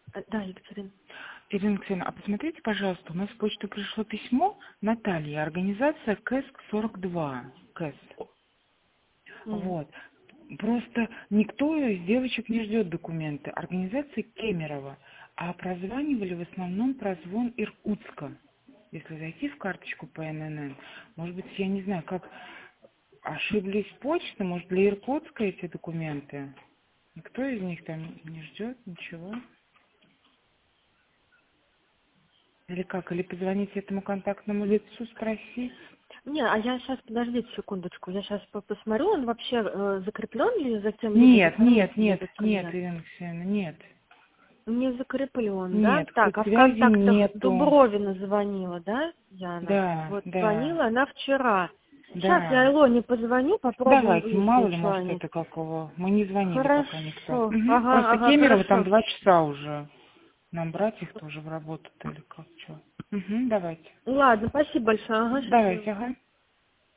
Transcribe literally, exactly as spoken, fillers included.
А, Да, Екатерина. Ирина Алексеевна, а посмотрите, пожалуйста, у нас в почту пришло письмо Наталья, организация КЭСК сорок два. КЭС. М. Вот. Просто никто из девочек не ждет документы. Организация Кемерово. А прозванивали в основном прозвон Иркутска. Если зайти в карточку по эн эн эн, может быть, я не знаю, как ошиблись почты, может, для Иркутска эти документы. Никто из них там не ждет ничего. Или как? Или позвонить этому контактному лицу, спросить? Не, а я сейчас, подождите секундочку, я сейчас посмотрю, он вообще э, закреплен ли за тем, либо Нет, нет, дополнительный нет, этот нет, кандидат? Ирина Алексеевна, нет. Не закреплен, да? Нет, Так, а в связи контактах нету. Дубровина звонила, да, Яна? Да, Вот да, звонила она вчера. Сейчас я да. Илоне позвоню, попробуем Давайте, мало выяснить, ли, что может, они. это как его. Мы не звонили пока никто. Хорошо, Мгм. ага, Просто ага, Кемерово там хорошо. два часа уже. Нам брать их тоже в работу или как что. Угу, давайте. Ладно, спасибо большое, ага, счастливо. Давайте, ага.